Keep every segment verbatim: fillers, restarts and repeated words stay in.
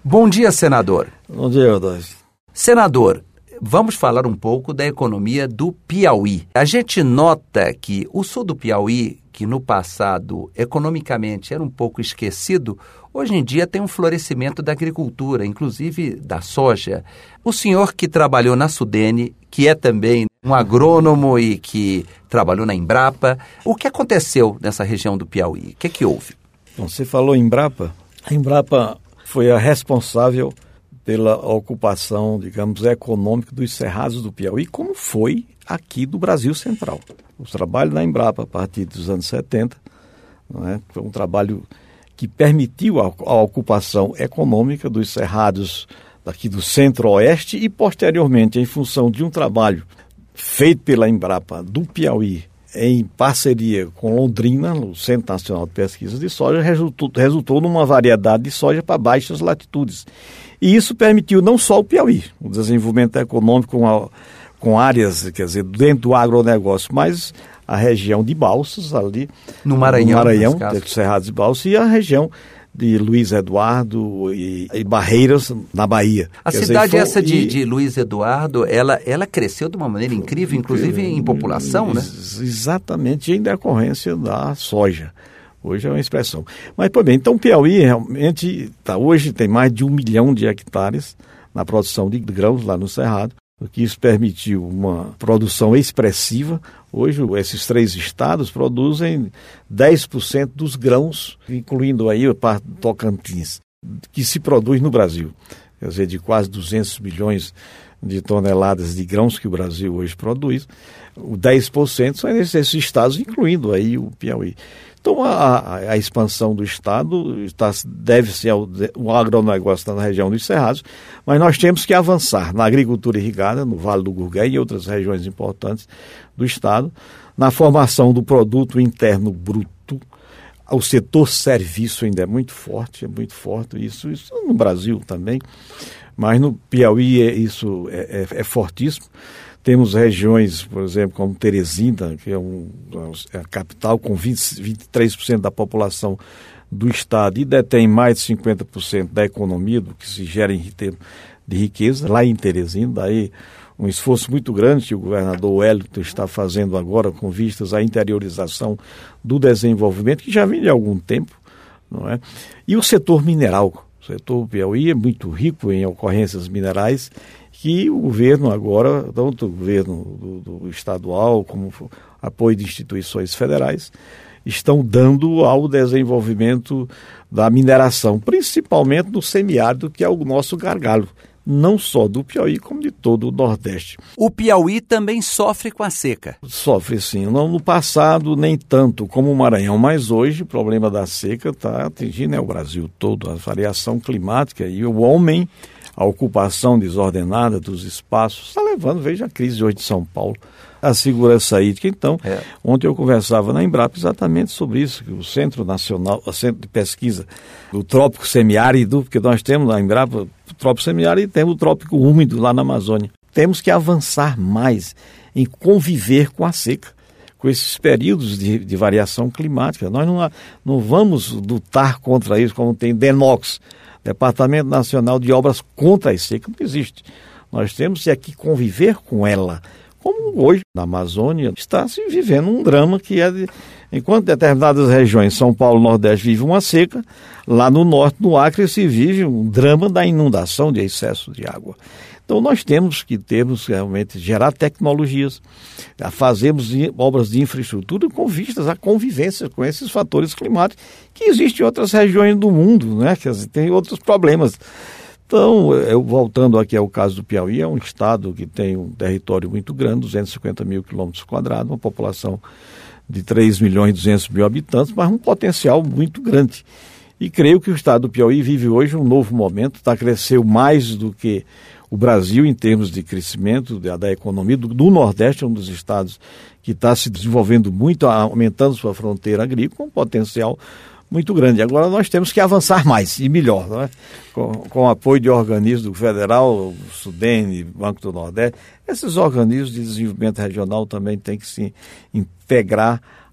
Bom dia, senador. Bom dia, Rodolfo. Senador, vamos falar um pouco da economia do Piauí. A gente nota que o sul do Piauí, que no passado economicamente era um pouco esquecido, hoje em dia tem um florescimento da agricultura, inclusive da soja. O senhor que trabalhou na Sudene, que é também um agrônomo e que trabalhou na Embrapa, o que aconteceu nessa região do Piauí? O que é que houve? Bom, você falou em Embrapa. A Embrapa foi a responsável pela ocupação, digamos, econômica dos cerrados do Piauí, como foi aqui do Brasil Central. O trabalho da Embrapa, a partir dos anos setenta, não é? Foi um trabalho que permitiu a, a ocupação econômica dos cerrados daqui do Centro-Oeste e, posteriormente, em função de um trabalho feito pela Embrapa do Piauí, em parceria com Londrina, no Centro Nacional de Pesquisa de Soja, resultou, resultou numa variedade de soja para baixas latitudes. E isso permitiu não só o Piauí, o desenvolvimento econômico com, a, com áreas, quer dizer, dentro do agronegócio, mas a região de Balsas, ali no Maranhão, no Maranhão dos Cerrados de Balsas, e a região de Luiz Eduardo e, e Barreiras, na Bahia. A Quer cidade dizer, essa de, e... de Luiz Eduardo, ela, ela cresceu de uma maneira incrível, inclusive em população, né? Exatamente, em decorrência da soja. Hoje é uma expressão. Mas, pois bem, então o Piauí realmente, tá, hoje tem mais de um milhão de hectares na produção de grãos lá no Cerrado, o que isso permitiu uma produção expressiva. Hoje, esses três estados produzem dez por cento dos grãos, incluindo aí a parte do Tocantins, que se produz no Brasil. Quer dizer, de quase duzentos milhões de toneladas de grãos que o Brasil hoje produz, o dez por cento são esses estados, incluindo aí o Piauí. Então, a, a, a expansão do Estado está, deve-se ao o agronegócio está na região dos Cerrados, mas nós temos que avançar na agricultura irrigada, no Vale do Gurgué e outras regiões importantes do Estado, na formação do produto interno bruto. O setor serviço ainda é muito forte, é muito forte, isso, isso no Brasil também, mas no Piauí é, isso é, é, é fortíssimo. Temos regiões, por exemplo, como Teresina, que é, um, é a capital, com vinte, vinte e três por cento da população do estado e detém mais de cinquenta por cento da economia do que se gera em termos de riqueza, lá em Teresina. Daí um esforço muito grande que o governador Wellington está fazendo agora com vistas à interiorização do desenvolvimento, que já vem de algum tempo, não é? E o setor mineral. O setor do Piauí é muito rico em ocorrências minerais, que o governo agora, tanto o governo do, do estadual como apoio de instituições federais, estão dando ao desenvolvimento da mineração, principalmente no semiárido, que é o nosso gargalo, não só do Piauí, como de todo o Nordeste. O Piauí também sofre com a seca. Sofre sim, não no passado nem tanto como o Maranhão, mas hoje o problema da seca está atingindo, né, o Brasil todo, a variação climática e o homem, a ocupação desordenada dos espaços, está levando, veja a crise hoje de São Paulo, a segurança hídrica. Então, é. Ontem eu conversava na Embrapa exatamente sobre isso, que o Centro Nacional, o Centro de Pesquisa do Trópico Semiárido, porque nós temos na Embrapa o Trópico Semiárido e temos o Trópico Úmido lá na Amazônia. Temos que avançar mais em conviver com a seca, com esses períodos de, de variação climática. Nós não, não vamos lutar contra isso, como tem DENOX, Departamento Nacional de Obras contra a seca, não existe. Nós temos é que conviver com ela. Como hoje, na Amazônia, está se vivendo um drama que é de... Enquanto determinadas regiões, São Paulo e Nordeste, vivem uma seca, lá no Norte, no Acre, se vive um drama da inundação, de excesso de água. Então, nós temos que termos realmente gerar tecnologias, fazermos obras de infraestrutura com vistas à convivência com esses fatores climáticos que existem em outras regiões do mundo, né? Quer dizer, tem outros problemas. Então, eu, voltando aqui ao caso do Piauí, é um estado que tem um território muito grande, duzentos e cinquenta mil quilômetros quadrados, uma população de três milhões e duzentos mil habitantes, mas um potencial muito grande. E creio que o estado do Piauí vive hoje um novo momento, está cresceu mais do que o Brasil em termos de crescimento da, da economia. Do, do Nordeste é um dos estados que está se desenvolvendo muito, aumentando sua fronteira agrícola, com um potencial muito grande. Agora nós temos que avançar mais e melhor, não é? com, com o apoio de organismos do Federal, o Sudene, Banco do Nordeste. Esses organismos de desenvolvimento regional também têm que se integrar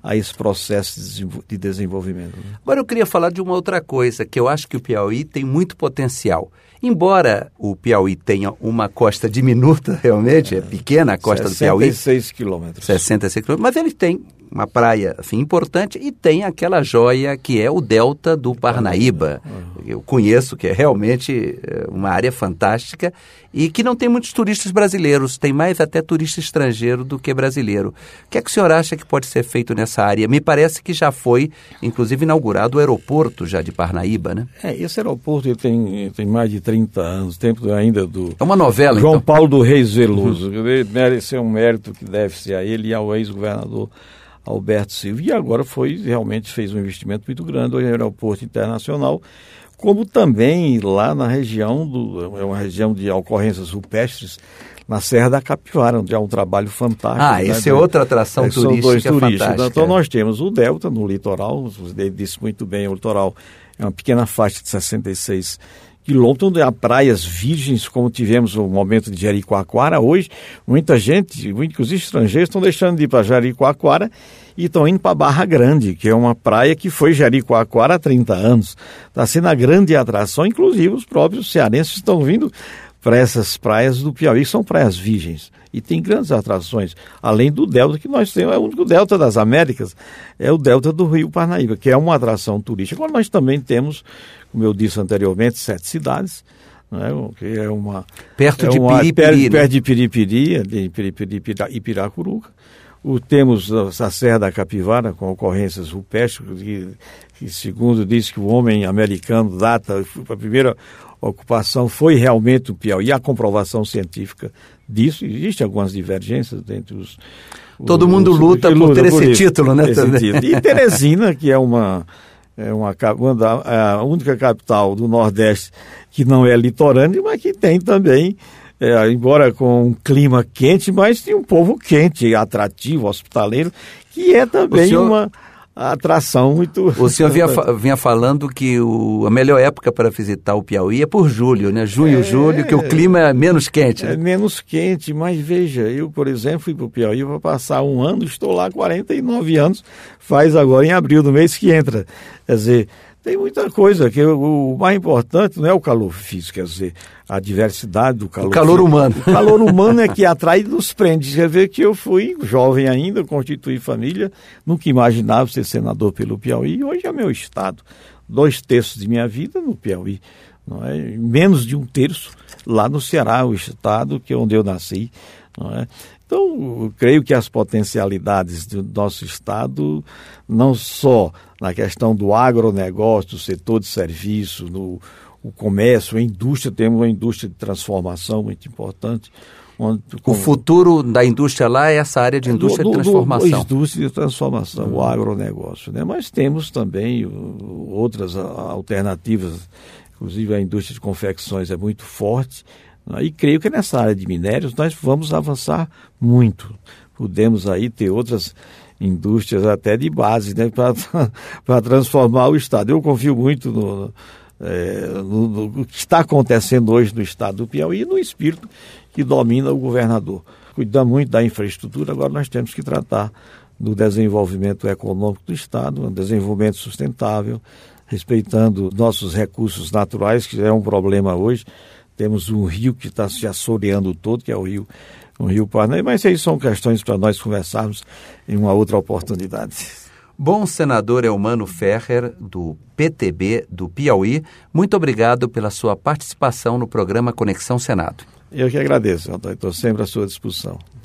a esse processo de desenvolvimento. Agora eu queria falar de uma outra coisa, que eu acho que o Piauí tem muito potencial. Embora o Piauí tenha uma costa diminuta, realmente, é, é pequena a costa do Piauí. sessenta e seis quilômetros. sessenta e seis quilômetros, mas ele tem uma praia assim, importante e tem aquela joia que é o Delta do Parnaíba. Eu conheço, que é realmente uma área fantástica e que não tem muitos turistas brasileiros, tem mais até turista estrangeiro do que brasileiro. O que é que o senhor acha que pode ser feito nessa área? Me parece que já foi, inclusive, inaugurado o aeroporto já de Parnaíba, né? É, esse aeroporto ele tem, tem mais de trinta anos, tempo ainda do... É uma novela, João então. Paulo do Reis Veloso. Uhum. Esse é um mérito que deve-se a ele e ao ex-governador Alberto Silva. E agora foi, realmente fez um investimento muito grande no aeroporto internacional, como também lá na região, do, é uma região de ocorrências rupestres, na Serra da Capivara, onde há um trabalho fantástico. Ah, essa né? é outra atração é, turística são dois turísticos. fantástica. Então nós temos o Delta no litoral, você disse muito bem, o litoral é uma pequena faixa de sessenta e seis quilômetros, onde há praias virgens, como tivemos no momento de Jericoacoara. Hoje, muita gente, muitos estrangeiros estão deixando de ir para Jericoacoara e estão indo para Barra Grande, que é uma praia que foi Jericoacoara há trinta anos. Está sendo a grande atração, inclusive os próprios cearenses estão vindo para essas praias do Piauí, que são praias virgens. E tem grandes atrações, além do delta que nós temos, é o único delta das Américas, é o delta do Rio Parnaíba, que é uma atração turística. Agora nós também temos, como eu disse anteriormente, sete cidades, né, que é uma... Perto é de uma, Piripiri. Perto, perto de Piripiri, de Piripiri e Piracuruca. O, temos a Serra da Capivara, com ocorrências rupestres, que, que segundo diz que o homem americano data, a primeira ocupação foi realmente o Piauí, a comprovação científica disso. Existem algumas divergências entre os... Todo os, mundo os, luta os, por ter por esse isso, título, né? Esse título. E Teresina, que é uma... É uma, uma, a única capital do Nordeste que não é litorânea, mas que tem também, é, embora com um clima quente, mas tem um povo quente, atrativo, hospitaleiro, que é também senhor, uma atração muito... O senhor vinha, vinha falando que o, a melhor época para visitar o Piauí é por julho, né? Junho, é, julho, que o clima é menos quente. Né? É menos quente, mas veja, eu, por exemplo, fui para o Piauí para passar um ano, estou lá há quarenta e nove anos, faz agora em abril, no mês que entra. Quer dizer, tem muita coisa, que o, o mais importante não é o calor físico, quer dizer, a diversidade do calor. O calor físico. humano. O calor humano é que atrai e nos prende. Quer ver que eu fui jovem ainda, constituí família, nunca imaginava ser senador pelo Piauí, e hoje é meu estado. Dois terços de minha vida no Piauí, não é? Menos de um terço lá no Ceará, o estado que é onde eu nasci, não é? Então, eu creio que as potencialidades do nosso estado, não só na questão do agronegócio, do setor de serviço, no o comércio, a indústria, temos uma indústria de transformação muito importante. Onde, o futuro da indústria lá é essa área de indústria do, de transformação. Do, do, indústria de transformação, uhum. O agronegócio, né? Mas temos também o, outras alternativas, inclusive a indústria de confecções é muito forte, né? E creio que nessa área de minérios nós vamos avançar muito. Podemos aí ter outras indústrias até de base, né? Para transformar o estado. Eu confio muito no... É, no, no que está acontecendo hoje no estado do Piauí e no espírito que domina o governador. Cuidar muito da infraestrutura, agora nós temos que tratar do desenvolvimento econômico do estado, um desenvolvimento sustentável, respeitando nossos recursos naturais, que é um problema hoje. Temos um rio que está se assoreando todo, que é o rio, o rio Parnaíba, mas aí são questões para nós conversarmos em uma outra oportunidade. Bom, senador Eumano Ferrer, do P T B do Piauí, muito obrigado pela sua participação no programa Conexão Senado. Eu que agradeço, Antônio, estou sempre à sua disposição.